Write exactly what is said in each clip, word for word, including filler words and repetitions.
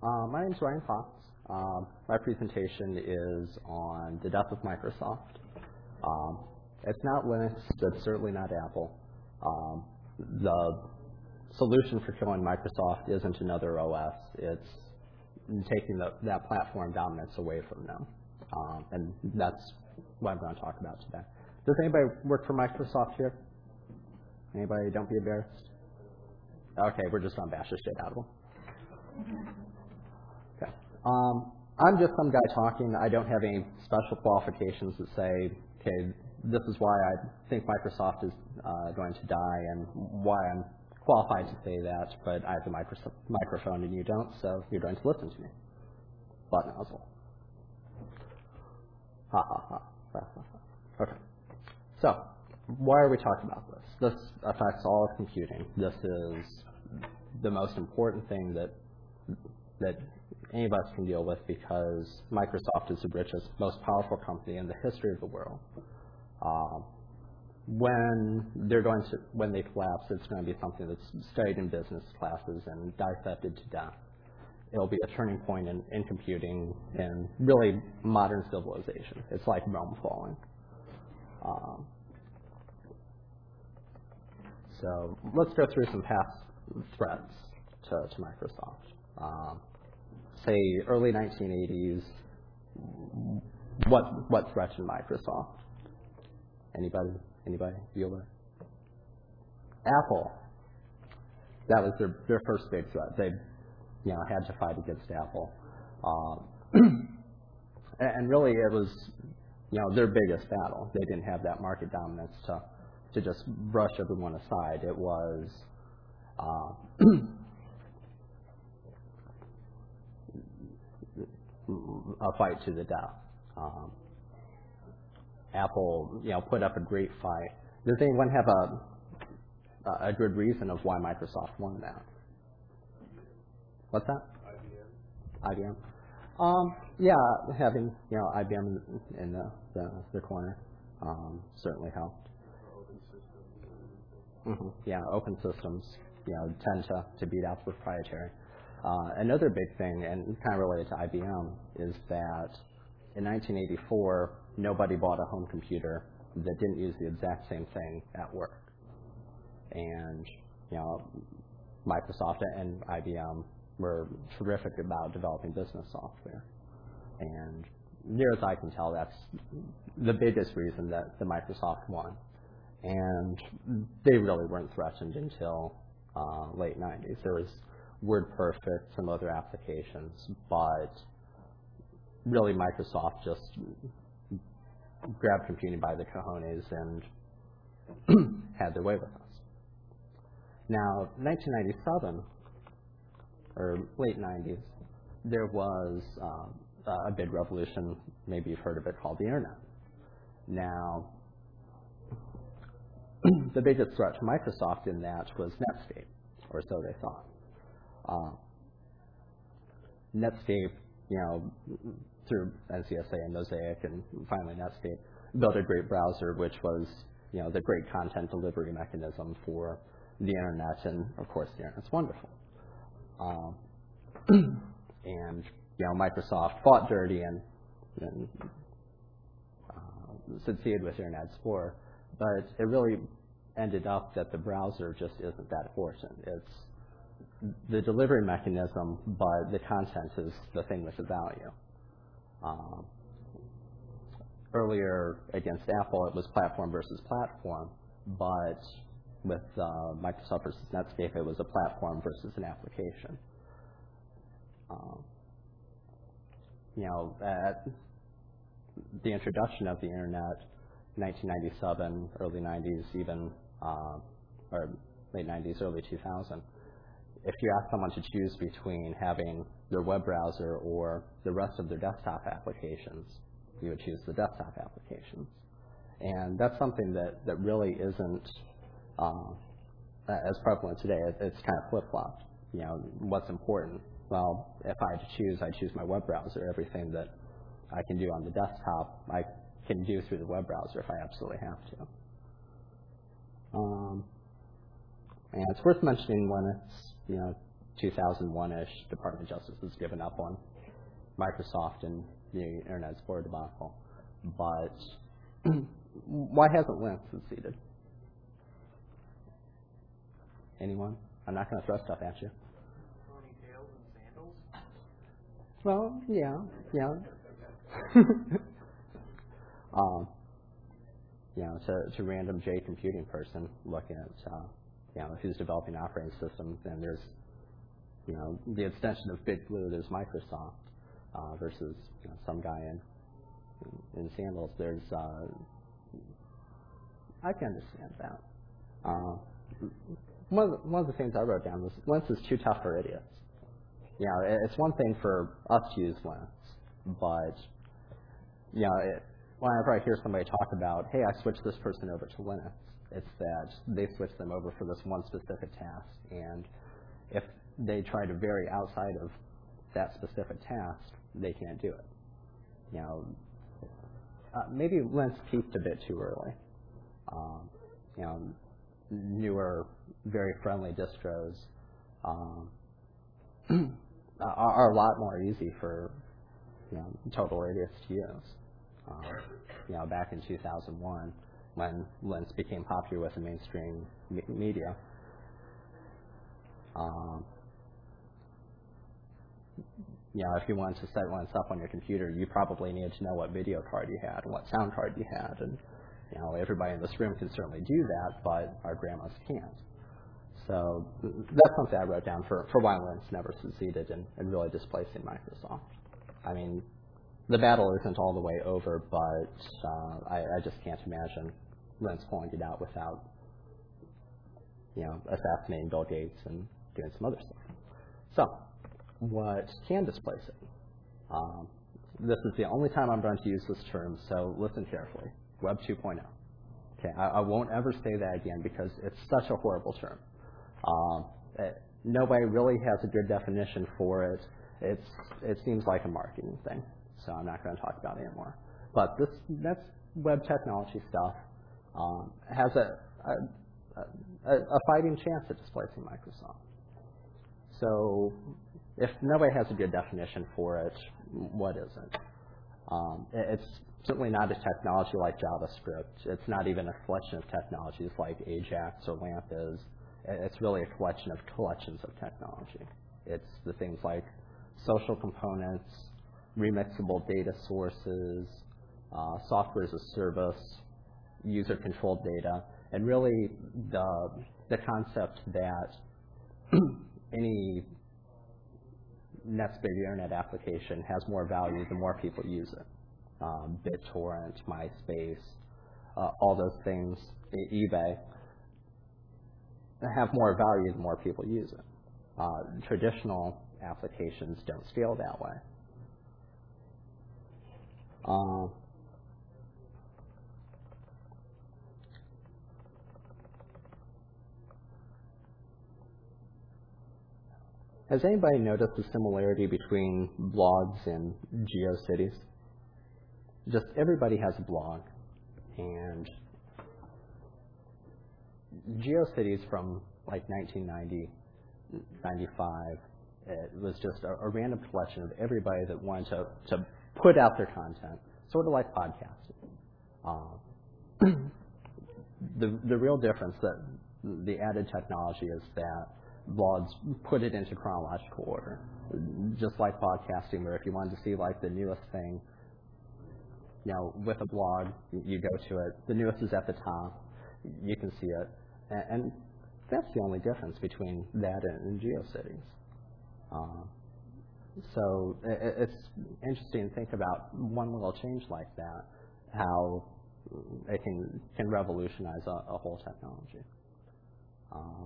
Uh, my name is Ryan Fox. Um, my presentation is on the death of Microsoft. Um, it's not Linux, it's certainly not Apple. Um, the solution for killing Microsoft isn't another O S. It's taking the, that platform dominance away from them. Um, and that's what I'm going to talk about today. Does anybody work for Microsoft here? Anybody? Don't be embarrassed. Okay, we're just going to bash the shit out of them. Okay. Um, I'm just some guy talking. I don't have any special qualifications that say, okay, this is why I think Microsoft is uh, going to die and why I'm qualified to say that, but I have the micro microphone and you don't, so you're going to listen to me. Butt nozzle. Ha ha ha. ha, ha, ha. Okay. So, why are we talking about this? This affects all of computing. This is the most important thing that that any of us can deal with because Microsoft is the richest, most powerful company in the history of the world. Um, when they're going to, when they collapse, it's going to be something that's studied in business classes and dissected to death. It'll be a turning point in, in computing and really modern civilization. It's like Rome falling. Um, so let's go through some past threats to, to Microsoft. Um, say early nineteen eighties, what what threatened Microsoft? Anybody? Anybody? Bueller? Apple. That was their their first big threat. They, you know, had to fight against Apple, um, and really it was, you know, their biggest battle. They didn't have that market dominance to to just brush everyone aside. It was uh, a fight to the death. Um, Apple, you know, put up a great fight. Does anyone have a a good reason of why Microsoft won that? What's that? I B M. I B M. Um, yeah, having, you know, I B M in, in the, the the corner um, certainly helped. Open systems. Mm-hmm. Yeah, open systems, you know, tend to to beat out proprietary. Uh, another big thing, and kind of related to I B M, is that in nineteen eighty-four, nobody bought a home computer that didn't use the exact same thing at work. And, you know, Microsoft and I B M were terrific about developing business software. And near as I can tell, that's the biggest reason that the Microsoft won. And they really weren't threatened until uh, late nineties. There was WordPerfect, some other applications, but really Microsoft just grabbed computing by the cojones and had their way with us. Now, nineteen ninety-seven, or late nineties, there was uh, a big revolution, maybe you've heard of it, called the Internet. Now, the biggest threat to Microsoft in that was Netscape, or so they thought. Uh, Netscape, you know, through N C S A and Mosaic and finally Netscape, built a great browser which was, you know, the great content delivery mechanism for the Internet, and of course the Internet's wonderful. Um, and, you know, Microsoft fought dirty and, and uh, succeeded with Internet Explorer, but it really ended up that the browser just isn't that important. It's the delivery mechanism, but the content is the thing with the value. Um, earlier against Apple, it was platform versus platform, but with uh, Microsoft versus Netscape, it was a platform versus an application. Um, you know, at the introduction of the Internet, nineteen ninety-seven, early nineties, even, uh, or late nineties, early two thousand, if you ask someone to choose between having their web browser or the rest of their desktop applications, you would choose the desktop applications. And that's something that, that really isn't uh, as prevalent today. It, it's kind of flip-flopped. You know, what's important? Well, if I had to choose, I'd choose my web browser. Everything that I can do on the desktop, I can do through the web browser if I absolutely have to. Um, and it's worth mentioning when it's, you know, two thousand one-ish, Department of Justice has given up on Microsoft and the Internet Explorer debacle. But why hasn't Linux succeeded? Anyone? I'm not going to throw stuff at you. Ponytails and sandals? Well, yeah, yeah. um, you know, to, to random J computing person looking at, uh, you know, who's developing operating systems, and there's, you know, the extension of Big Blue, there's Microsoft, uh, versus you know, some guy in, in sandals. There's, uh, I can understand that. Uh, one, of the, one of the things I wrote down was Linux is too tough for idiots. You know, it's one thing for us to use Linux, but you know, it, whenever I hear somebody talk about, hey, I switched this person over to Linux, it's that they switched them over for this one specific task, and if they try to vary outside of that specific task, they can't do it. You know, uh, maybe Linux peaked a bit too early. Um, you know, newer, very friendly distros um, are, are a lot more easy for you know total idiots to use. Um, you know, back in two thousand one, when Linux became popular with the mainstream me media. Um, you know, if you wanted to set Linux up on your computer, you probably needed to know what video card you had and what sound card you had, and you know, everybody in this room can certainly do that, but our grandmas can't. So that's something I wrote down for, for why Linux never succeeded in, in really displacing Microsoft. I mean, the battle isn't all the way over, but uh, I, I just can't imagine Linux pulling it out without, you know, assassinating Bill Gates and doing some other stuff. So, what can displace it? Um, this is the only time I'm going to use this term, so listen carefully. Web two point oh. Okay, I, I won't ever say that again because it's such a horrible term. Um, it, nobody really has a good definition for it. It's, it seems like a marketing thing, so I'm not going to talk about it anymore. But this, that's web technology stuff. Um, has a, a, a, a fighting chance at displacing Microsoft. So if nobody has a good definition for it, what is it? Um, it it's certainly not a technology like JavaScript. It's not even a collection of technologies like Ajax or LAMP is. It's really a collection of collections of technology. It's the things like social components, remixable data sources, uh, software as a service, user-controlled data, and really the, the concept that any next big internet application has more value the more people use it. Um, BitTorrent, MySpace, uh, all those things, eBay, have more value the more people use it. Uh, traditional applications don't scale that way. Uh, has anybody noticed the similarity between blogs and GeoCities? Just everybody has a blog, and GeoCities from like nineteen ninety, ninety-five, it was just a, a random collection of everybody that wanted to, to put out their content, sort of like podcasting. Uh, the, the real difference, that the added technology is that blogs put it into chronological order, just like podcasting, where if you wanted to see like the newest thing, you know, with a blog, you go to it, the newest is at the top, you can see it, and, and that's the only difference between that and, and GeoCities. Uh, so it, it's interesting to think about one little change like that, how it can, can revolutionize a, a whole technology. Uh,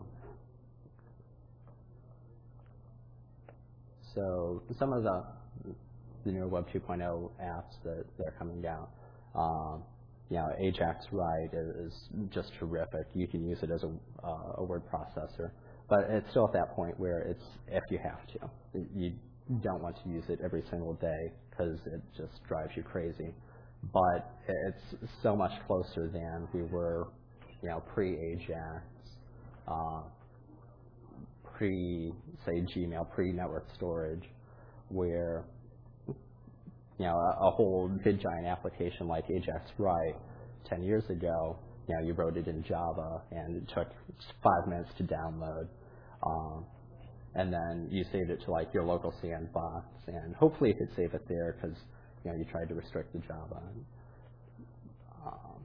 so some of the the newer Web two point oh apps that, that are coming down. Um, you know, Ajax Write is, is just terrific. You can use it as a, uh, a word processor, but it's still at that point where it's if you have to. You don't want to use it every single day because it just drives you crazy. But it's so much closer than we were, you know, pre-Ajax, uh, pre, say, Gmail, pre-network storage, where you know a, a whole big giant application like Ajax Write ten years ago, you know, you wrote it in Java and it took five minutes to download, um, and then you saved it to like your local sandbox, and hopefully you could save it there because you know you tried to restrict the Java. Um,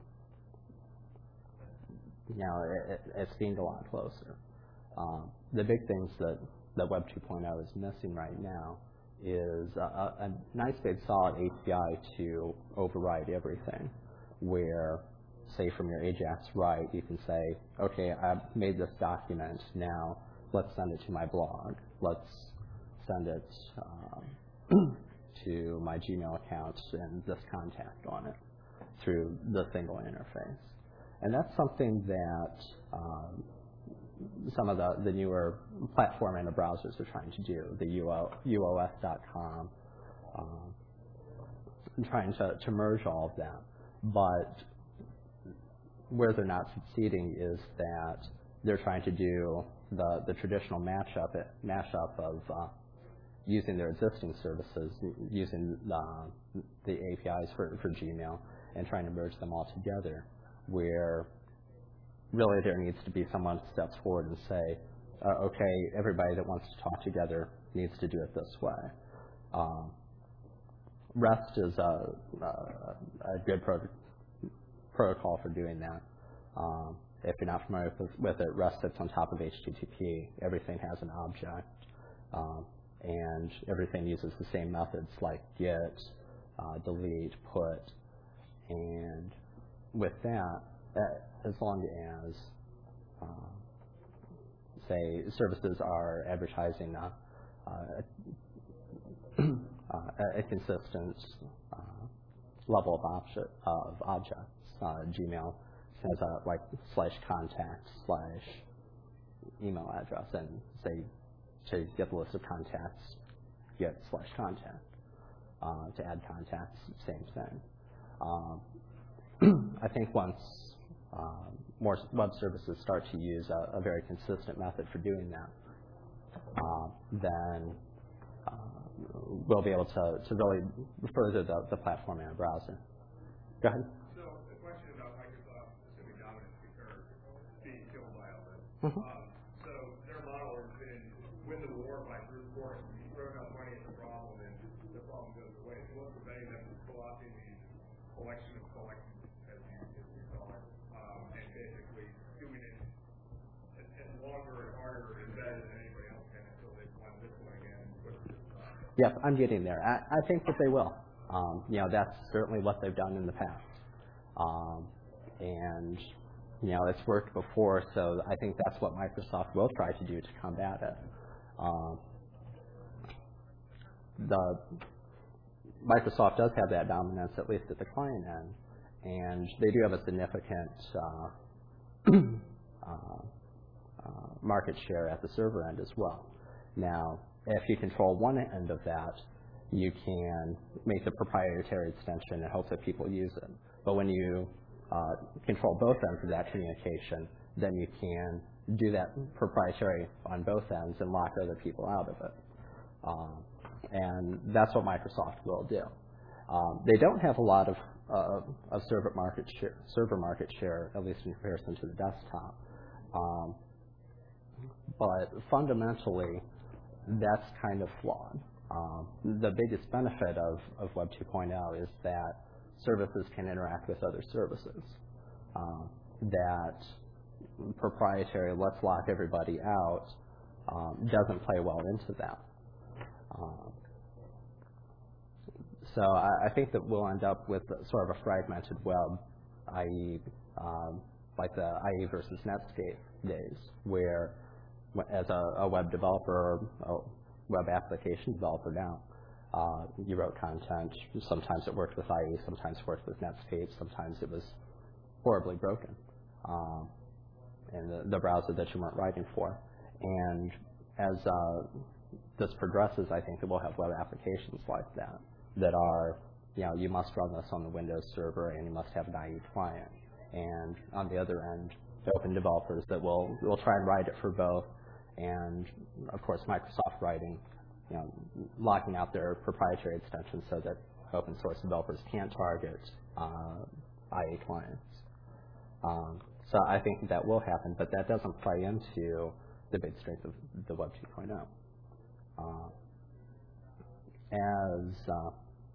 you know, it, it, it's being a lot closer. Um, the big things that, that Web two point oh is missing right now is a, a, a nice big solid A P I to override everything, where, say, from your Ajax Write, you can say, okay, I've made this document, now let's send it to my blog. Let's send it um, to my Gmail account and this contact on it through the single interface. And that's something that um, some of the, the newer platform and the browsers are trying to do, the U O S dot com, um, trying to, to merge all of that. But where they're not succeeding is that they're trying to do the, the traditional mashup, mashup of uh, using their existing services, using the, the A P Is for, for Gmail, and trying to merge them all together, where really there needs to be someone who steps forward and say, uh, okay, everybody that wants to talk together needs to do it this way. Um, REST is a, a, a good pro protocol for doing that. Um, if you're not familiar with, with it, REST sits on top of H T T P. Everything has an object, um, and everything uses the same methods like get, uh, delete, put, and with that, uh, as long as, uh, say, services are advertising a, uh, uh, a consistent uh, level of, object, of objects, uh, Gmail has a like slash contact slash email address, and say to get the list of contacts, get slash contact. Uh, to add contacts, same thing. Um, I think once um, more web services start to use a, a very consistent method for doing that, uh, then uh, we'll be able to, to really further the, the platform in a browser. Go ahead. So the question about Microsoft assuming dominance because being killed by all this. Mm-hmm. Um, so their model has been win the war by brute force. You throw enough money at the problem and the problem goes away. So what's preventing them from co-opting these collection of collections, as you, as you call it, um, and basically doing it as, as longer and harder and better than anybody else can until they won this one again and push this up? Yes, I'm getting there. I, I think that they will. Um, you know, that's certainly what they've done in the past. Um, and, you know, it's worked before, so I think that's what Microsoft will try to do to combat it. Um, the Microsoft does have that dominance, at least at the client end, and they do have a significant uh, uh, uh, market share at the server end as well. Now, if you control one end of that, you can make the proprietary extension and hope that people use it. But when you uh, control both ends of that communication, then you can do that proprietary on both ends and lock other people out of it. Um, and that's what Microsoft will do. Um, they don't have a lot of, uh, of server market share, server market share, at least in comparison to the desktop. Um, but fundamentally, that's kind of flawed. Um, the biggest benefit of, of Web two point oh is that services can interact with other services. Um, that proprietary, let's lock everybody out, um, doesn't play well into that. Um, so I, I think that we'll end up with sort of a fragmented web, that is, um, like the I E versus Netscape days, where as a, a web developer, or a web application developer now, uh, you wrote content. Sometimes it worked with I E, sometimes it worked with Netscape, sometimes it was horribly broken um, in the, the browser that you weren't writing for. And as uh, this progresses, I think that we'll have web applications like that, that are, you know, you must run this on the Windows server and you must have an I E client. And on the other end, open developers that will, will try and write it for both and of course Microsoft writing, you know, locking out their proprietary extensions so that open source developers can't target uh, I A clients. Um, so I think that will happen, but that doesn't play into the big strength of the Web two point oh. Uh, as uh,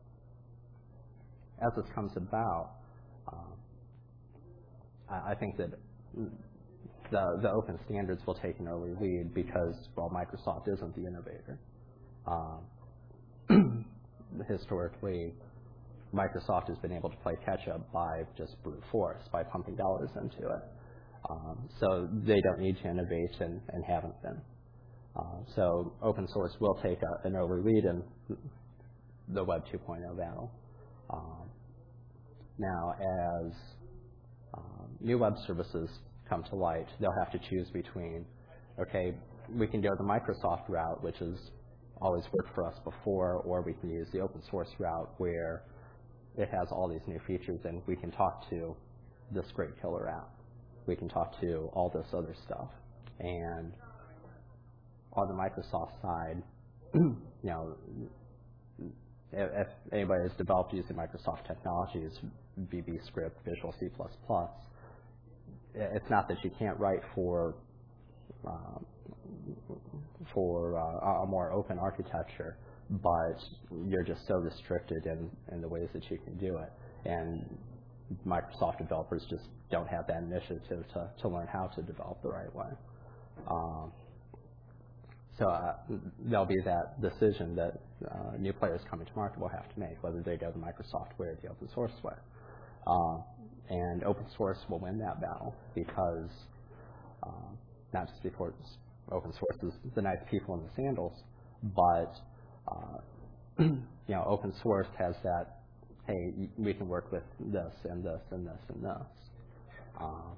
as this comes about, uh, I, I think that the the open standards will take an early lead because, well, Microsoft isn't the innovator. Uh, historically, Microsoft has been able to play catch-up by just brute force, by pumping dollars into it. Um, so they don't need to innovate and, and haven't been. Uh, so open source will take a, an early lead in the Web two point oh battle. Um, now, as um, new web services come to light, they'll have to choose between, okay, we can go the Microsoft route, which has always worked for us before, or we can use the open source route where it has all these new features and we can talk to this great killer app. We can talk to all this other stuff. And on the Microsoft side, you know, if, if anybody has developed using Microsoft technologies, V B Script, Visual C plus plus, it's not that you can't write for um, for uh, a more open architecture, but you're just so restricted in, in the ways that you can do it. And Microsoft developers just don't have that initiative to, to learn how to develop the right way. Um, so uh, there'll be that decision that uh, new players coming to market will have to make, whether they go the Microsoft way or the open source way. Uh, and open source will win that battle because, uh, not just because open source is the nice people in the sandals, but uh, you know, open source has that, hey, we can work with this and this and this and this. Uh,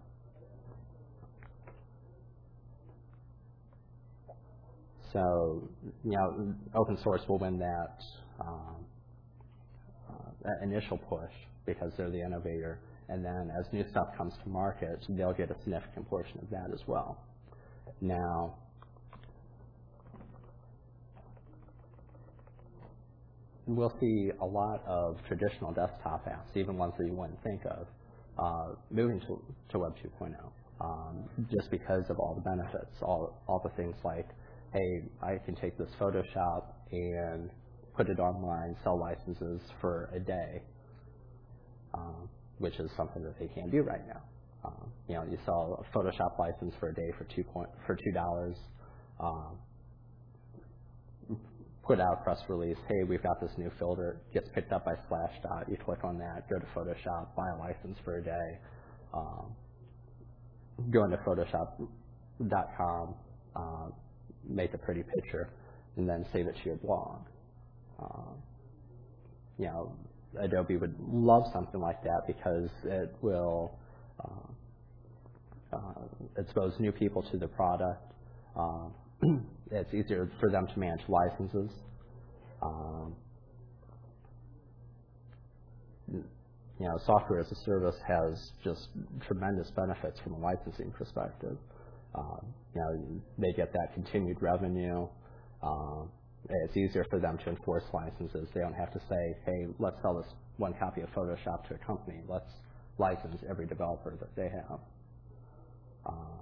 so, you know, open source will win that, um, uh, that initial push because they're the innovator. And then as new stuff comes to market, they'll get a significant portion of that as well. Now, we'll see a lot of traditional desktop apps, even ones that you wouldn't think of, uh, moving to, to Web two point oh, um, just because of all the benefits, all, all the things like, hey, I can take this Photoshop and put it online, sell licenses for a day, um, which is something that they can't do right now. Um, you know, you sell a Photoshop license for a day for two point, for two dollars. Um, put out a press release, hey, we've got this new filter, gets picked up by Splashdot, you click on that, go to Photoshop, buy a license for a day, um, go into Photoshop dot com, uh, make a pretty picture, and then save it to your blog. Uh, you know, Adobe would love something like that because it will uh, uh, expose new people to the product. Uh, it's easier for them to manage licenses. Um, you know, software as a service has just tremendous benefits from a licensing perspective. Um, you know, they get that continued revenue. Um, it's easier for them to enforce licenses. They don't have to say, hey, let's sell this one copy of Photoshop to a company. Let's license every developer that they have. Uh,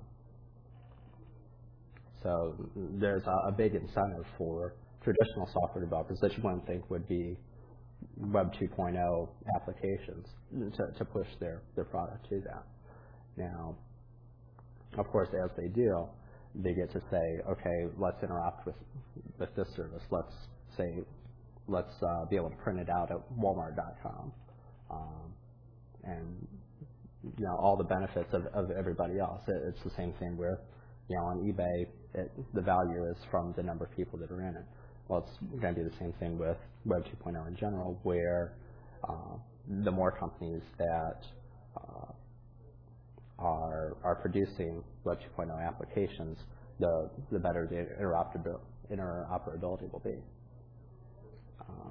so there's a, a big incentive for traditional software developers that you wouldn't think would be Web two point oh applications to, to push their, their product to that. Now, of course, as they do, they get to say, okay, let's interact with, with this service. Let's say, let's uh, be able to print it out at Walmart dot com. Um, and, you know, all the benefits of, of everybody else. It, it's the same thing where, you know, on eBay, it, the value is from the number of people that are in it. Well, it's going to be the same thing with Web two point oh in general, where uh, the more companies that uh, are are producing Web two point oh applications, the the better the interoperability, interoperability will be. Uh,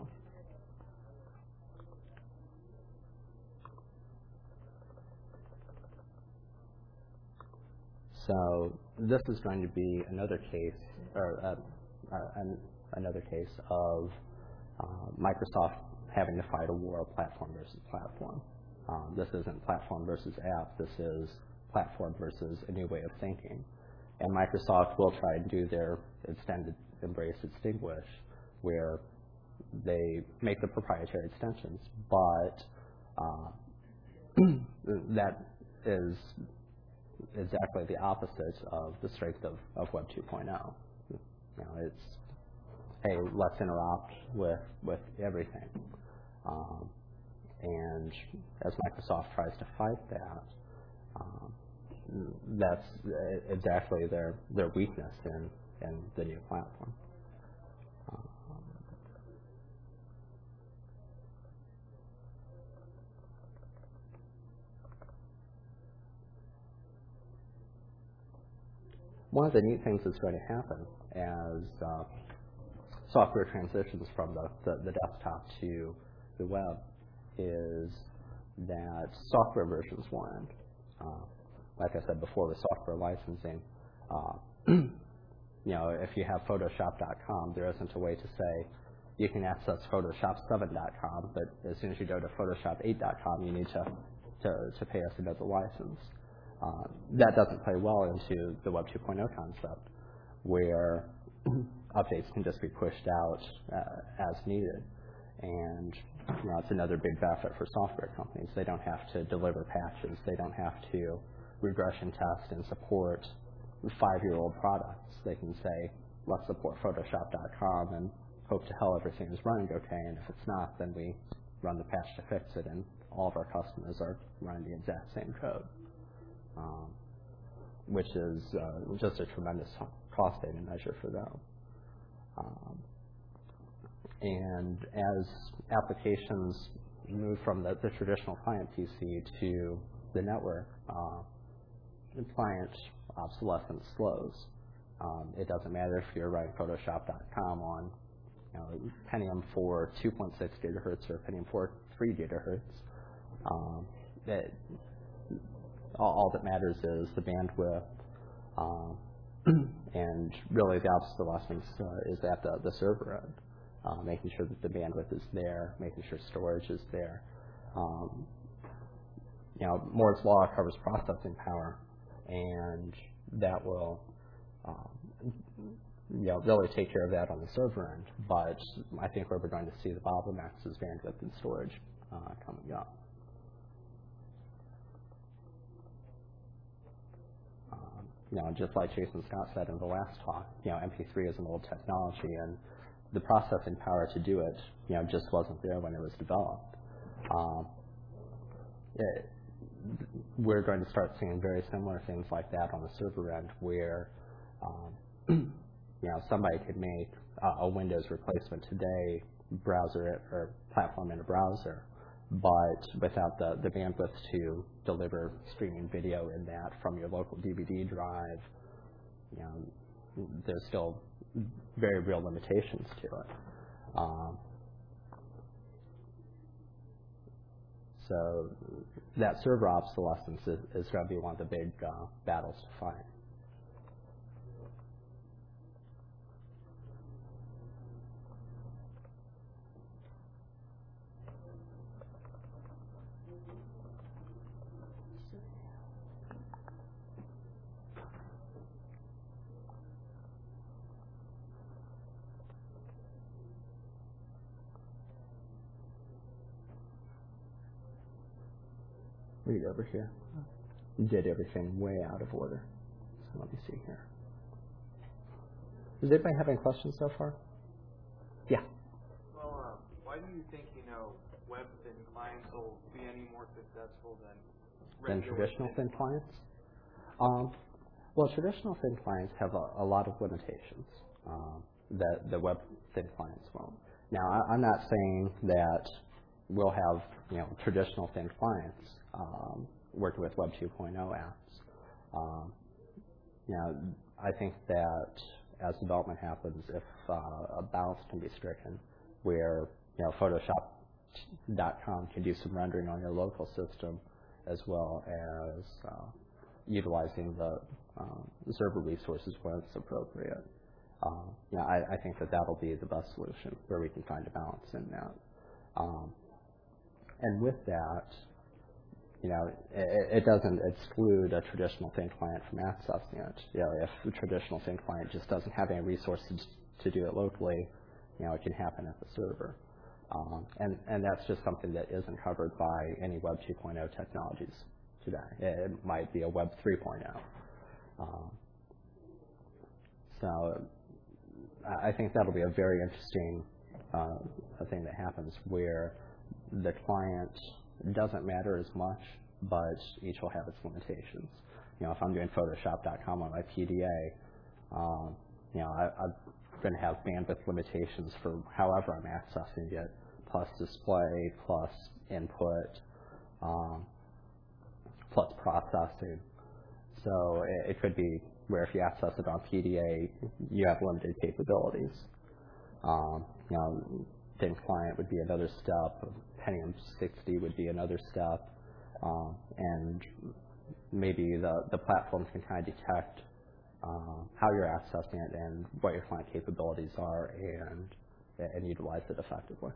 so this is going to be another case, or uh, uh, an, another case of uh, Microsoft having to fight a war of platform versus platform. Um, this isn't platform versus app. This is platform versus a new way of thinking. And Microsoft will try and do their extended embrace extinguish, where they make the proprietary extensions, but uh, that is exactly the opposite of the strength of, of Web two point oh. You know, it's, hey, let's interact with, with everything. Um, and as Microsoft tries to fight that, um, that's exactly their, their weakness in, in the new platform. Um, one of the neat things that's going to happen as uh, software transitions from the, the, the desktop to the web is that software versions will end. Uh, like I said before, with software licensing, uh, you know, if you have Photoshop dot com, there isn't a way to say you can access Photoshop seven dot com, but as soon as you go to Photoshop eight dot com, you need to, to, to pay us another license. Uh, that doesn't play well into the Web two point oh concept, where updates can just be pushed out uh, as needed. And you know, it's another big benefit for software companies. They don't have to deliver patches. They don't have to regression test and support five-year-old products. They can say, let's support Photoshop dot com and hope to hell everything is running okay. And if it's not, then we run the patch to fix it, and all of our customers are running the exact same code, um, which is uh, just a tremendous cost-saving measure for them. Um, and as applications move from the, the traditional client P C to the network, uh, the client obsolescence slows. Um, it doesn't matter if you're running Photoshop dot com on you know, Pentium four two point six gigahertz or Pentium four three gigahertz. Um, it, all, all that matters is the bandwidth, uh, and really the obsolescence uh, is at the, the server end. Uh, making sure that the bandwidth is there, making sure storage is there. Um, you know, Moore's Law covers processing power, and that will, um, you know, really take care of that on the server end. But I think where we're going to see the bottlenecks is bandwidth and storage uh, coming up. Um, you know, just like Jason Scott said in the last talk, you know, M P three is an old technology, and the processing power to do it, you know, just wasn't there when it was developed. Um, it, we're going to start seeing very similar things like that on the server end, where, um, you know, somebody could make uh, a Windows replacement today, browser it or platform in a browser, but without the, the bandwidth to deliver streaming video in that from your local D V D drive, you know, there's still very real limitations to it. Um, so that server obsolescence is, is going to be one of the big uh, battles to fight. Read over here. You did everything way out of order. So let me see here. Does anybody have any questions so far? Yeah. Well, uh, why do you think, you know, web thin clients will be any more successful than Than traditional thin clients? Um, well, traditional thin clients have a, a lot of limitations um, that the web thin clients won't. Now, I, I'm not saying that we'll have, you know, traditional thin clients um, working with Web two point oh apps. Um, you know, I think that as development happens, if uh, a balance can be stricken, where you know Photoshop dot com can do some rendering on your local system, as well as uh, utilizing the uh, server resources when it's appropriate. Uh, you know, I, I think that that'll be the best solution where we can find a balance in that. Um, and with that, you know, it, it doesn't exclude a traditional thin client from accessing it. You know, if the traditional thin client just doesn't have any resources to do it locally, you know, it can happen at the server. Um, and, and that's just something that isn't covered by any Web two point oh technologies today. It, it might be a Web three point oh. Um, so I think that'll be a very interesting uh, thing that happens where the client doesn't matter as much, but each will have its limitations. You know, if I'm doing Photoshop dot com on my P D A, um, you know, I, I'm going to have bandwidth limitations for however I'm accessing it, plus display, plus input, um, plus processing. So it, it could be where if you access it on P D A, you have limited capabilities. Um, you know, thin client would be another step. Pentium sixty would be another step. Um, and maybe the, the platforms can kind of detect uh, how you're accessing it and what your client capabilities are and, and utilize it effectively.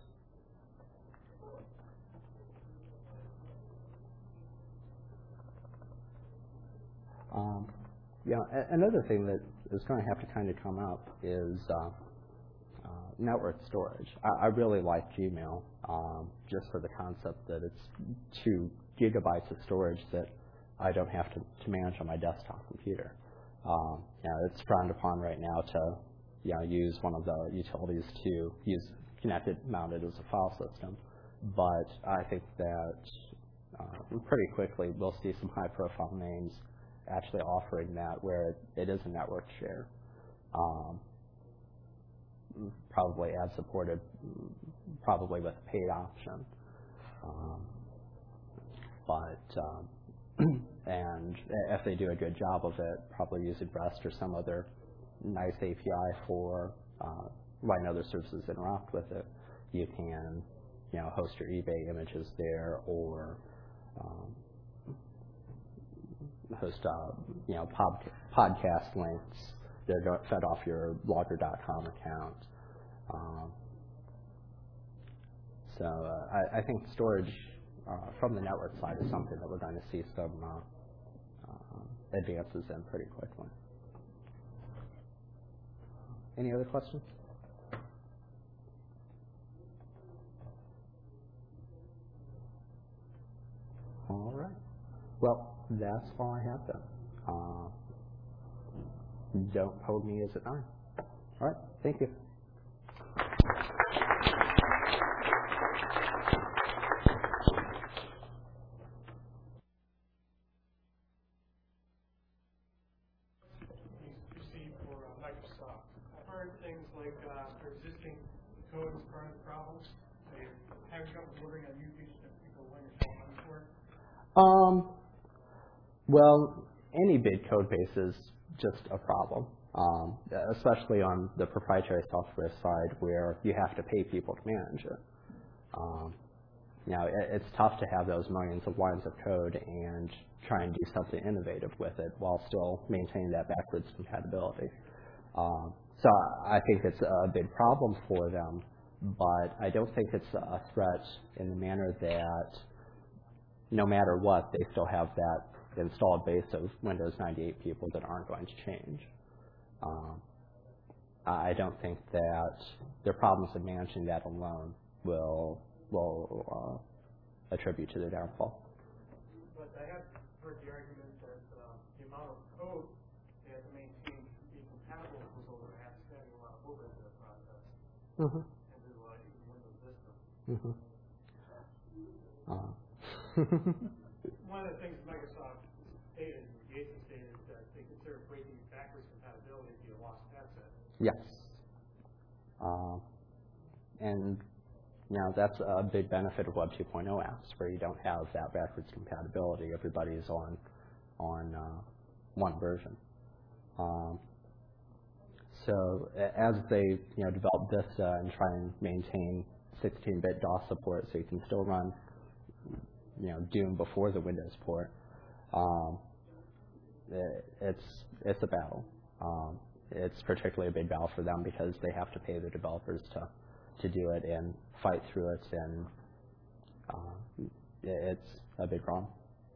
Um, yeah, another thing that is going to have to kind of come up is uh, uh, network storage. I, I really like Gmail um, just for the concept that it's two gigabytes of storage that I don't have to, to manage on my desktop computer. Um, you know, it's frowned upon right now to you know, use one of the utilities to use connected mounted as a file system. But I think that uh, pretty quickly we'll see some high-profile names actually offering that where it, it is a network share. Um, probably ad supported, probably with a paid option. Um, but um, and if they do a good job of it, probably using REST or some other nice A P I for uh, letting other services interact with it, you can you know host your eBay images there or um, host uh, you know pod, podcast links. They're fed off your blogger dot com account. Um, so uh, I, I think storage uh, from the network side is something that we're going to see some uh, uh, advances in pretty quickly. Any other questions? All right. Well, that's all I have then. Uh, don't hold me as at nine. All right. Thank you. Things like uh, for existing code is part of the problem. So you're having trouble delivering on new features that people are willing to pay money for? Um, well, any big code base is just a problem, um, especially on the proprietary software side where you have to pay people to manage it. Um, you know, it, it's tough to have those millions of lines of code and try and do something innovative with it while still maintaining that backwards compatibility. Um, So I think it's a big problem for them, but I don't think it's a threat in the manner that no matter what, they still have that installed base of Windows ninety-eight people that aren't going to change. Um, I don't think that their problems of managing that alone will will uh, attribute to their downfall. But I have heard the argument that uh, the amount of code they have to maintain to be compatible with those that have spending a lot of overhead in the process. Mm-hmm. And do uh, even Windows Vista. Mm-hmm. Uh. One of the things Microsoft stated, and Gates stated, is that they consider breaking backwards compatibility to be a lost asset. Yes. Uh, and you know, that's a big benefit of Web two point oh apps, where you don't have that backwards compatibility. Everybody's on on uh, one version. Um, so as they you know develop Vista and try and maintain sixteen bit DOS support, so you can still run you know Doom before the Windows port, um, it, it's it's a battle. Um, it's particularly a big battle for them because they have to pay the developers to to do it and fight through it, and uh, it, it's a big problem.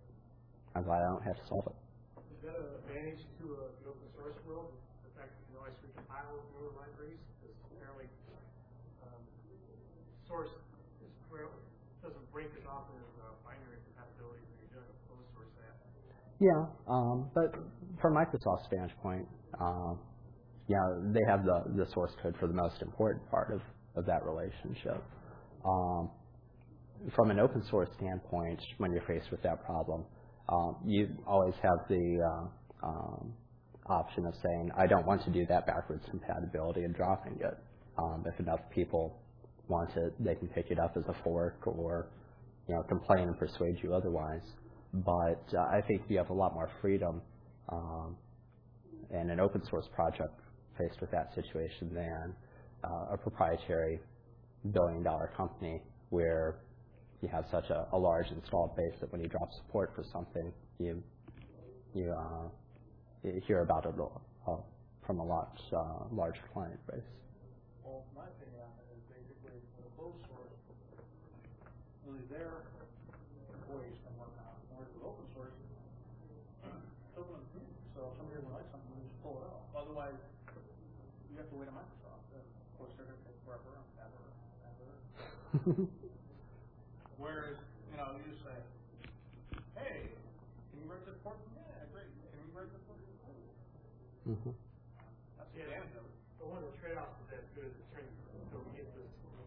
I'm glad I don't have to solve it. Is that an advantage to uh, the open source world? The fact that you can always recompile newer libraries? Because apparently um, source is clearly, doesn't break as often as uh, binary compatibility when you're doing a closed source app. Yeah, um, but from Microsoft's standpoint, uh, yeah, they have the, the source code for the most important part of, of that relationship. Um, from an open source standpoint, when you're faced with that problem, um, you always have the uh, um, option of saying, I don't want to do that backwards compatibility and dropping it. Um, if enough people want it, they can pick it up as a fork or, you know, complain and persuade you otherwise. But uh, I think you have a lot more freedom um, in an open source project faced with that situation than uh, a proprietary billion dollar company where you have such a, a large installed base that when you drop support for something, you you, uh, you hear about it uh, from a lot uh, larger client base. Well, my opinion on it is basically with a closed source, really their employees can work on it. Whereas with open source, it's open to the community. So if somebody doesn't like something, you just pull it out. Otherwise, you have to wait on Microsoft. And of course, they're going to take forever and ever and ever. Whereas, you know, you just say, hey, can you write this port? Yeah, great. Can you write this port? Mm-hmm. That's the advantage of it. But one of the trade-offs of that too is it turns so we get this,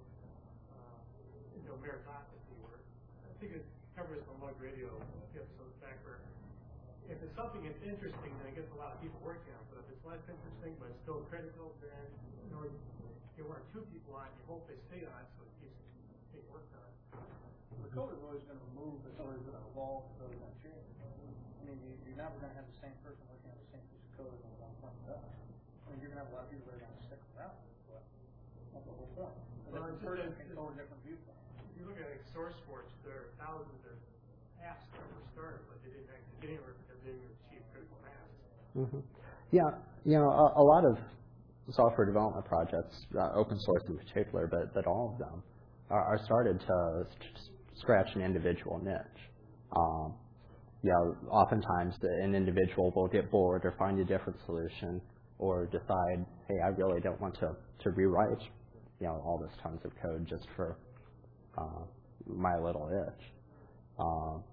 uh, you know, meritocracy where I think it covers the Mug Radio episode back where if it's something that's interesting, then it gets a lot of people working on it. But if it's less interesting but it's still critical, then you know you want two people on it, you hope they stay on it so it keeps being worked on. The code is always going to move, it's always going to evolve, it's always going to change. I mean, you, you're never going to have the same person working on the same piece of code at one point in time. I mean, you're going to have a lot of people that are going to stick around, but that's the whole point. A Well, different person can throw a different viewpoint. If you look at like SourceForge, there are thousands of apps that were started, but they didn't actually get anywhere because they didn't achieve critical mass. Mm-hmm. Yeah, you know, a, a lot of software development projects, uh, open source in particular, but, but all of them, are, are started to st- scratch an individual niche. Um, you know, oftentimes the, an individual will get bored or find a different solution or decide, hey, I really don't want to, to rewrite, you know, all this tons of code just for uh, my little itch. Um,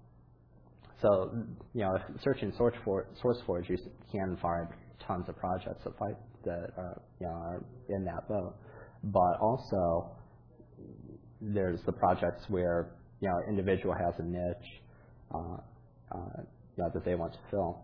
so, you know, if searching SourceForge, you can find tons of projects that fight that are, you know, are in that boat. But also, there's the projects where, you know, an individual has a niche uh, uh, you know, that they want to fill.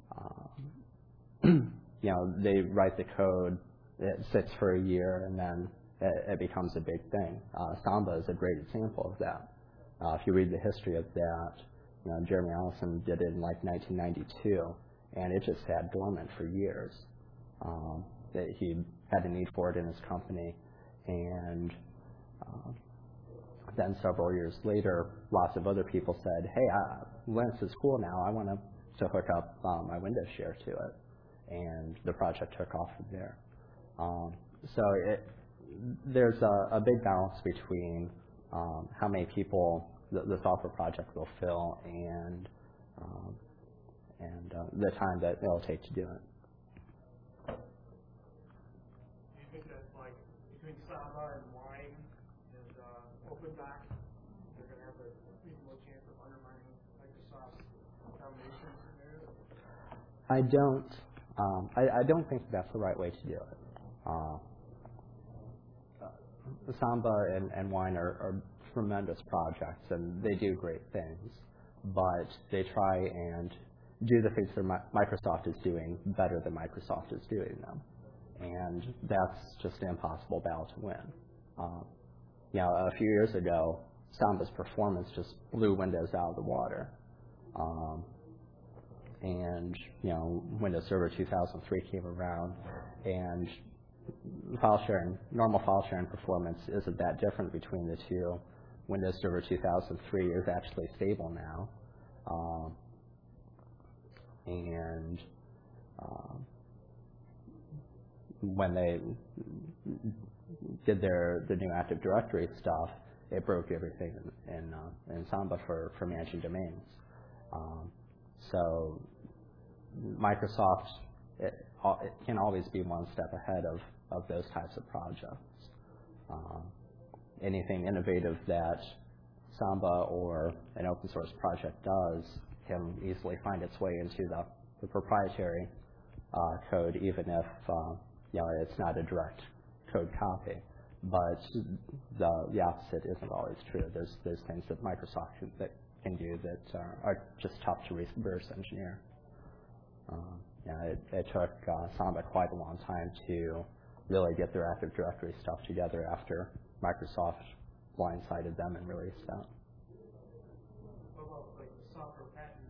Um, you know, they write the code, it sits for a year, and then it, it becomes a big thing. Uh, Samba is a great example of that. Uh, if you read the history of that, you know, Jeremy Allison did it in like nineteen ninety-two, and it just sat dormant for years. Um, that he had a need for it in his company, and uh, then several years later, lots of other people said, hey, uh, Linux is cool now. I want to, to hook up um, my Windows share to it. And the project took off from there. Um, so it, there's a, a big balance between um, how many people the, the software project will fill and um, and uh, the time that it'll take to do it. Do you think that, like, between Samba and Wine and uh, OpenDoc, they're going to have a reasonable chance of undermining Microsoft's domination there? I don't. Um, I, I don't think that's the right way to do it. Uh, Samba and, and Wine are, are tremendous projects, and they do great things, but they try and do the things that Microsoft is doing better than Microsoft is doing them. And that's just an impossible battle to win. Uh, you know, a few years ago, Samba's performance just blew Windows out of the water. Um, and, you know, Windows Server two thousand three came around, and file sharing, normal file sharing performance isn't that different between the two. Windows Server two thousand three is actually stable now. Um, and um, when they did their the new Active Directory stuff, it broke everything in in, uh, in Samba for, for managing domains. Um, so Microsoft it, it can always be one step ahead of, of those types of projects. Um, anything innovative that Samba or an open source project does can easily find its way into the, the proprietary uh, code, even if uh, you know it's not a direct code copy. But the the opposite isn't always true. There's there's things that Microsoft can, that can do that uh, are just tough to reverse engineer. Um, yeah, it, it took uh, Samba quite a long time to really get their Active Directory stuff together after Microsoft blindsided them and released that. What about like the software patents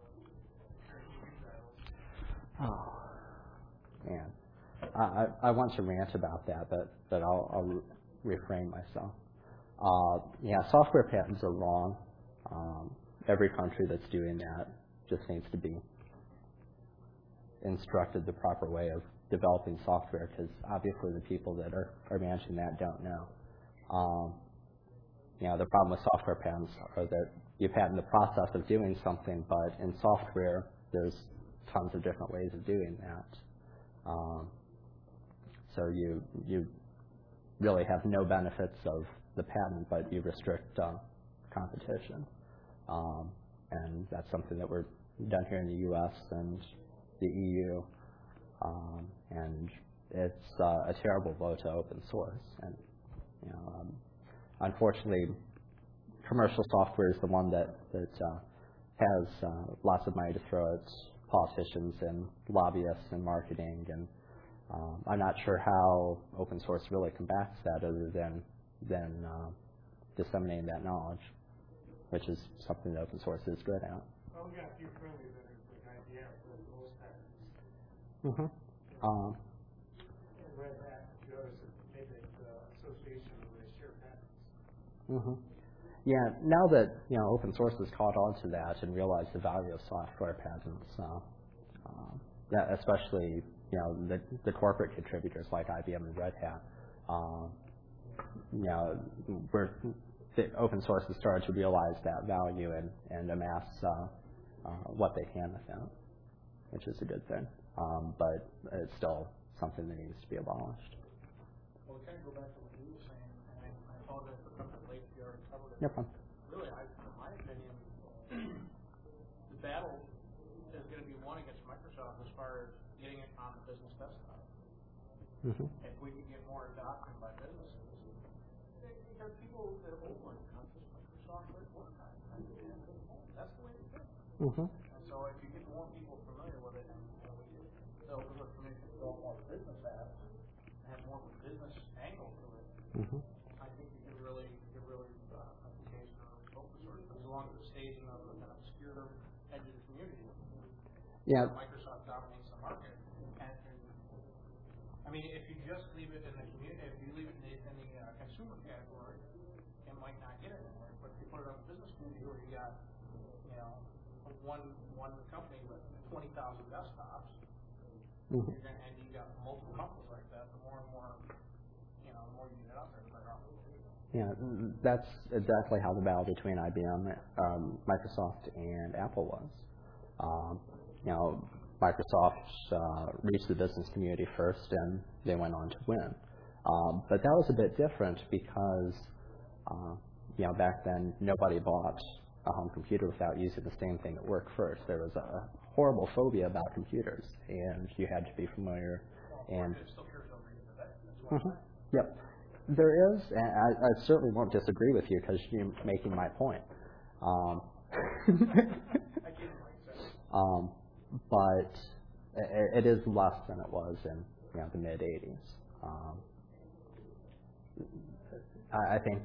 and the titles? Oh, man. I, I want to rant about that, but, but I'll, I'll re- refrain myself. Uh, yeah, software patents are wrong. Um, every country that's doing that just needs to be instructed the proper way of developing software, because obviously the people that are, are managing that don't know. Um, you know, the problem with software patents are that you patent the process of doing something, but in software there's tons of different ways of doing that. Um, so you you really have no benefits of the patent, but you restrict uh, competition. Um, and that's something that we're done here in the U S and the E U. Um, and it's uh, a terrible blow to open source. And you know, um, unfortunately, commercial software is the one that that uh, has uh, lots of money to throw at politicians and lobbyists and marketing. And um, I'm not sure how open source really combats that, other than than uh, disseminating that knowledge, which is something that open source is good at. Well, we got a few friendly vendors like I B M for most patents. Mm-hmm. Um, And Red Hat, the others have made that uh, association where they share patents. mm-hmm. Yeah, now that you know open source has caught on to that and realized the value of software patents, uh, um, yeah, especially you know the, the corporate contributors like I B M and Red Hat, uh, you know, we're, the open source has started to realize that value and, and amass uh, uh, what they can with that, which is a good thing. Um, but it's still something that needs to be abolished. Well, we kind of go back to what you were saying, and I, I apologize for coming late if you already covered it. No problem. Really, I, in my opinion, the battle is going to be won against Microsoft as far as getting it on the business desktop. Mm-hmm. If we can get more adoption by businesses, because people that oh my God, this Microsoft at work, I I can have it at home. That's the way to do it. Mm-hmm. And so if you get more people familiar with it, and you know, we get they'll look for me to develop more business apps and have more of a business angle to it. Mm-hmm. I think you can really, you can really uh, make the case for open source, but as long as it stays in the kind of obscure edge of the community. Yeah. Microsoft dominates the market, and, and I mean, if you just leave it in the community, if you leave it in the, in the uh, consumer category, it might not get it anywhere. But if you put it on the business community, where you got, you know, one one company with twenty thousand desktops, Mm-hmm. you're gonna, and you got multiple companies like that, the more and more, you know, the more you get out there, the better off. Yeah, that's exactly how the battle between I B M, um, Microsoft, and Apple was. Um, you know, Microsoft uh, reached the business community first, and they went on to win. Um, but that was a bit different because, uh, you know, back then nobody bought a home computer without using the same thing at work first. There was a horrible phobia about computers, and you had to be familiar. And mm-hmm. Yep, there is, and I, I certainly won't disagree with you because you're making my point. Um, um, but it, it is less than it was in you know the mid eighties. Um, I, I think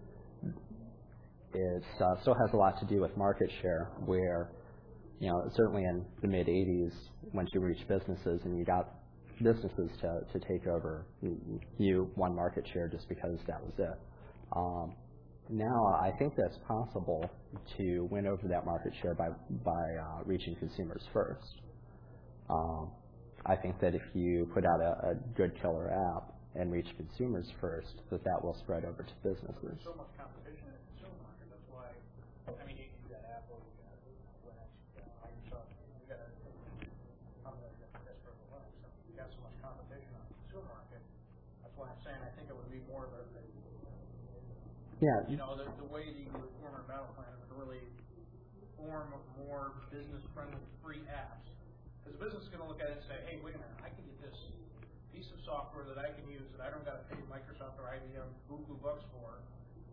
it uh, still has a lot to do with market share, where you know certainly in the mid eighties, once you reach businesses and you got businesses to, to take over, you, you won market share just because that was it. Um, now I think that's possible to win over that market share by, by uh, reaching consumers first. Um, I think that if you put out a, a good killer app and reach consumers first, that that will spread over to businesses. There's so much competition in the consumer market. That's why, I mean, you, you got Apple, you got Linux, you got Microsoft, you got a company like that's for Linux. So you got so much competition on the consumer market. That's why I'm saying I think it would be more of a, a yeah. You know, the, the way that you would form a battle plan is to really form more business-friendly free apps. Because the business is going to look at it and say, hey, wait a minute, I can get this piece of software that I can use that I don't got to pay Microsoft or I B M buku bucks for,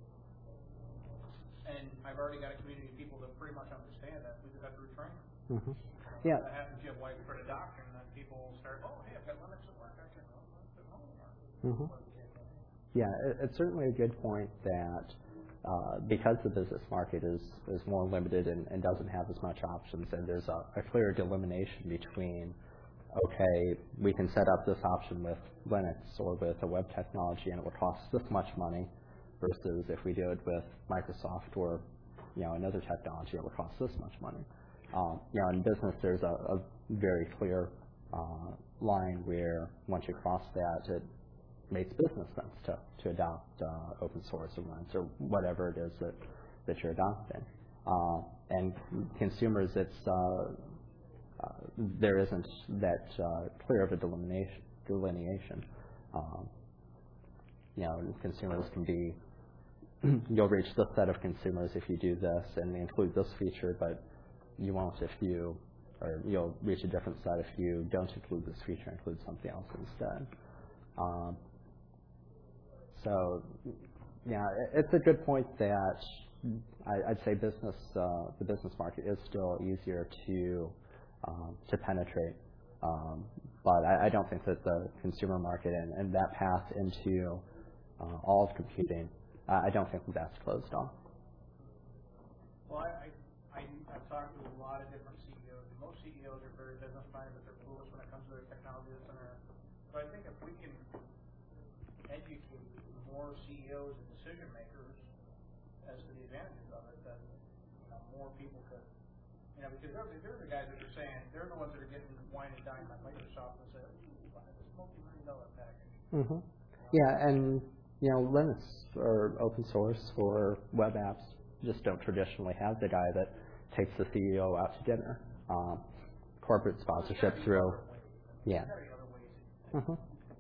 and I've already got a community of people that pretty much understand that. We just have to retrain them. Mm-hmm. Yeah. That happens, you have widespread adoption, and then people start, oh, hey, I've got Linux at work, I can run Linux at home. Mm-hmm. Yeah, it, it's certainly a good point that uh, because the business market is, is more limited and, and doesn't have as much options, and there's a, a clear delimitation between, okay, we can set up this option with Linux or with a web technology and it will cost this much money, versus if we do it with Microsoft or you know another technology, it will cost this much money. Um, you know, in business, there's a, a very clear uh, line where once you cross that, it makes business sense to, to adopt uh, open source or Linux or whatever it is that, that you're adopting. Uh, and consumers, it's uh, uh, there isn't that uh, clear of a delineation. delineation. Um, you know, consumers can be, you'll reach this set of consumers if you do this and include this feature, but you won't if you, or you'll reach a different set if you don't include this feature, include something else instead. Um, So, yeah, it's a good point that I, I'd say business, uh, the business market is still easier to um, to penetrate, um, but I, I don't think that the consumer market and, and that path into uh, all of computing, uh, I don't think that that's closed off. Well, I, I, I've talked to a lot of different C E Os, and most C E Os are very business-minded, but they're foolish when it comes to their technology that's in there. So I think if we can educate more C E Os and decision makers as to the advantages of it, then you know, more people could, you know, because they're, they're the guys that are saying, they're the ones that are getting wine and dine by Microsoft and say, buy this multi-million dollar package. Mm-hmm. Yeah, and you know, Linux or open source or web apps just don't traditionally have the guy that takes the C E O out to dinner. Um, corporate sponsorship through, yeah. Mm-hmm.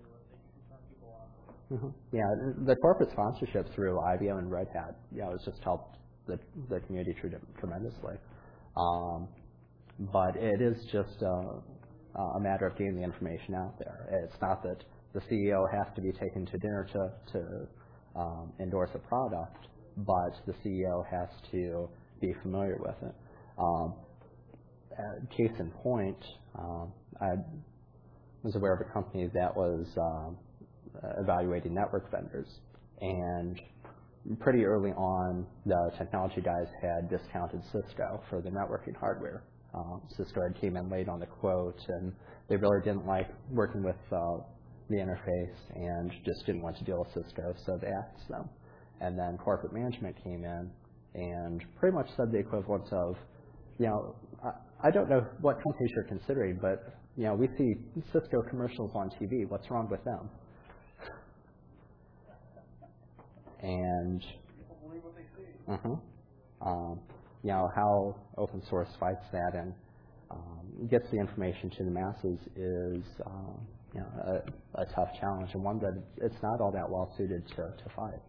Mm-hmm. Yeah, the corporate sponsorship through I B M and Red Hat, you know, has just helped the, the community tremendously. Um, but it is just a, a matter of getting the information out there. It's not that the C E O has to be taken to dinner to, to um, endorse a product, but the C E O has to be familiar with it. Um, uh, case in point, um, I was aware of a company that was um, evaluating network vendors, and pretty early on the technology guys had discounted Cisco for the networking hardware. Um, Cisco had came in late on the quote, and they really didn't like working with uh, the interface and just didn't want to deal with Cisco, so they axed them. And then corporate management came in and pretty much said the equivalent of, you know, I, I don't know what companies you're considering, but you know, we see Cisco commercials on T V. What's wrong with them? And People believe what they see. uh-huh, um, you know, how open source fights that and um, gets the information to the masses is um, you know, a, a tough challenge, and one that it's not all that well suited to, to fight.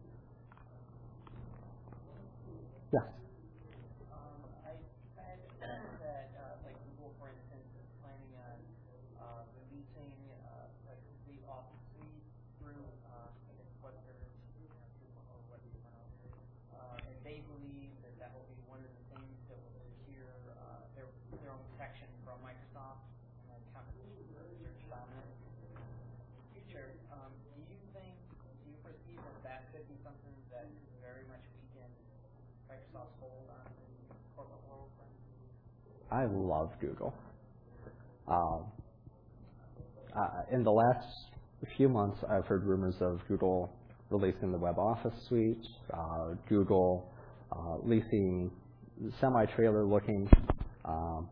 Yes. Um, I had that, uh, like Google, for instance, is planning on uh, releasing uh, like complete Office suite through, uh, I guess, web service, you know, or web two point oh. Uh, and they believe that that will be one of the things that will secure uh, their their own protection from Microsoft and then competition for search dominance. In the future, um, do you think, do you foresee that that could be something that could very much weaken Microsoft's hold on the corporate world? I love Google. Um, uh, in the last few months, I've heard rumors of Google releasing the Web Office Suite, uh, Google uh, leasing semi-trailer looking um,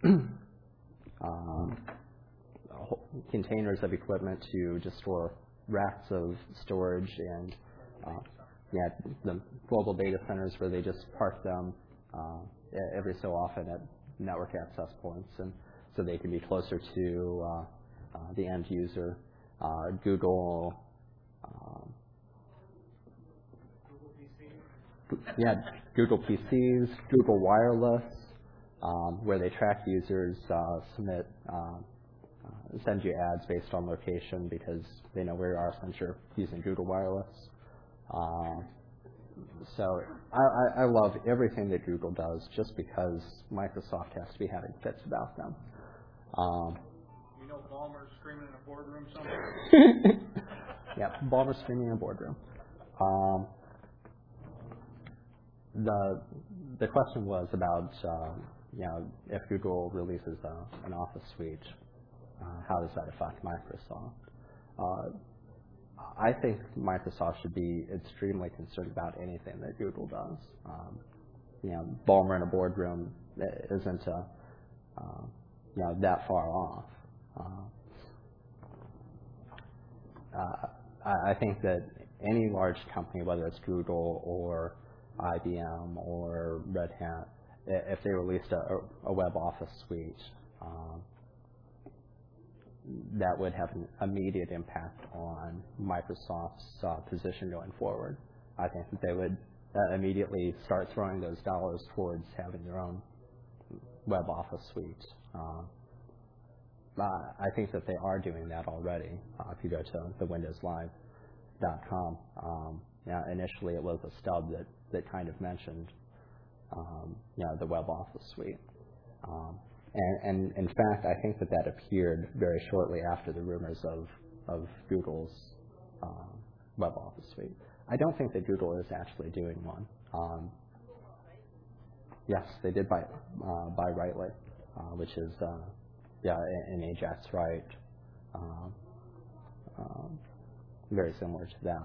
um, containers of equipment to just store racks of storage and uh, yeah, the global data centers where they just park them uh, every so often at network access points, and so they can be closer to uh, uh, the end user. Uh, Google, um, Google P C. yeah, Google P Cs, Google Wireless, um, where they track users, uh, submit, uh, uh, send you ads based on location because they know where you are since you're using Google Wireless. Uh, so I, I, I love everything that Google does just because Microsoft has to be having fits about them. Um, You know Ballmer's screaming in a boardroom somewhere? yeah, Ballmer screaming in a boardroom. Um, the the question was about um, you know, if Google releases a, an Office suite, uh, how does that affect Microsoft? Uh, I think Microsoft should be extremely concerned about anything that Google does. Um, you know, Ballmer in a boardroom isn't a, uh, you know, that far off. Uh, uh, I, I think that any large company, whether it's Google or I B M or Red Hat, if they released a, a web office suite, um, that would have an immediate impact on Microsoft's uh, position going forward. I think that they would uh, immediately start throwing those dollars towards having their own web office suite. Uh, I think that they are doing that already. Uh, if you go to the windows live dot com, um, yeah, initially it was a stub that, that kind of mentioned um, you know, the web office suite. Um, and, and in fact, I think that that appeared very shortly after the rumors of, of Google's um, web office suite. I don't think that Google is actually doing one. Um, yes, they did buy, uh, buy Rightly, uh, which is uh, yeah, an Ajax Write, um, um, very similar to that.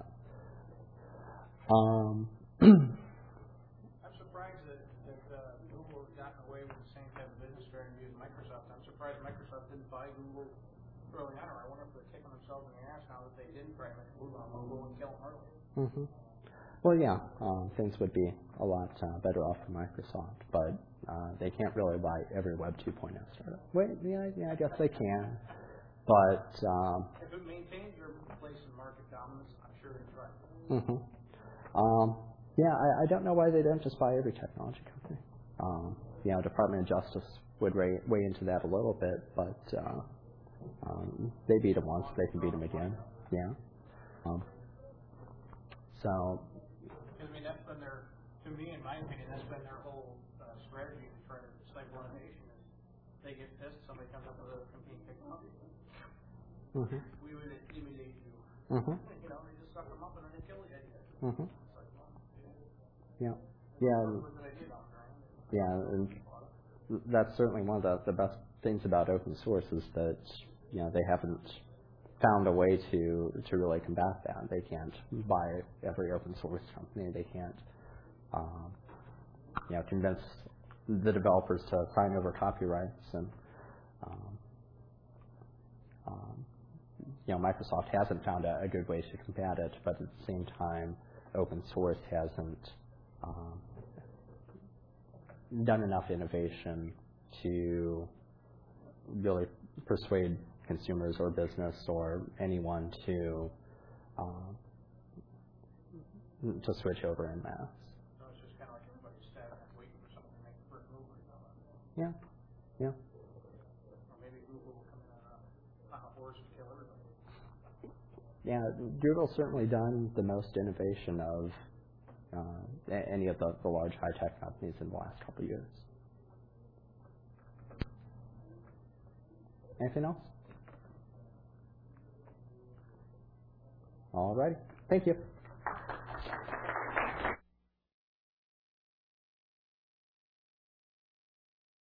Um, I'm surprised that, that uh, Google has gotten away with the same type of business strategy as Microsoft. I'm surprised Microsoft didn't buy Google early on, or I wonder if they're kicking themselves in the ass now that they didn't try to move on Google and kill them early. mm-hmm. Well, yeah, um, things would be a lot uh, better off for Microsoft, but uh, they can't really buy every Web two point oh startup. Wait, yeah, yeah, I guess they can, but um, if it maintains your place in market dominance, I'm sure they try. mm-hmm. um, yeah, I, I don't know why they don't just buy every technology company. Um, you know, Department of Justice would weigh, weigh into that a little bit, but uh, um, they beat them once, they can beat them again. Yeah. Um, so. I mean, that's been their, to me, in my opinion, that's been their whole uh, strategy to try to stifle innovation. Is they get pissed, somebody comes up with a competing technology. Mm-hmm. We would intimidate you. Mm-hmm. You know, they just suck them up and then they kill you. Mm-hmm. It's like, well, yeah. Yeah. Yeah, and that's certainly one of the, the best things about open source is that, you know, they haven't found a way to, to really combat that. They can't buy every open source company. They can't, um, you know, convince the developers to sign over copyrights. And, um, um, you know, Microsoft hasn't found a, a good way to combat it, but at the same time, open source hasn't um, done enough innovation to really persuade consumers or business or anyone to uh, to switch over en masse. So it's just kind of like everybody's stabbing and waiting for something to make the first move. Yeah, yeah. Or maybe Google will come in on a, on a horse and kill everybody. Yeah, Google's certainly done the most innovation of uh, any of the, the large high-tech companies in the last couple of years. Anything else? All righty. Thank you.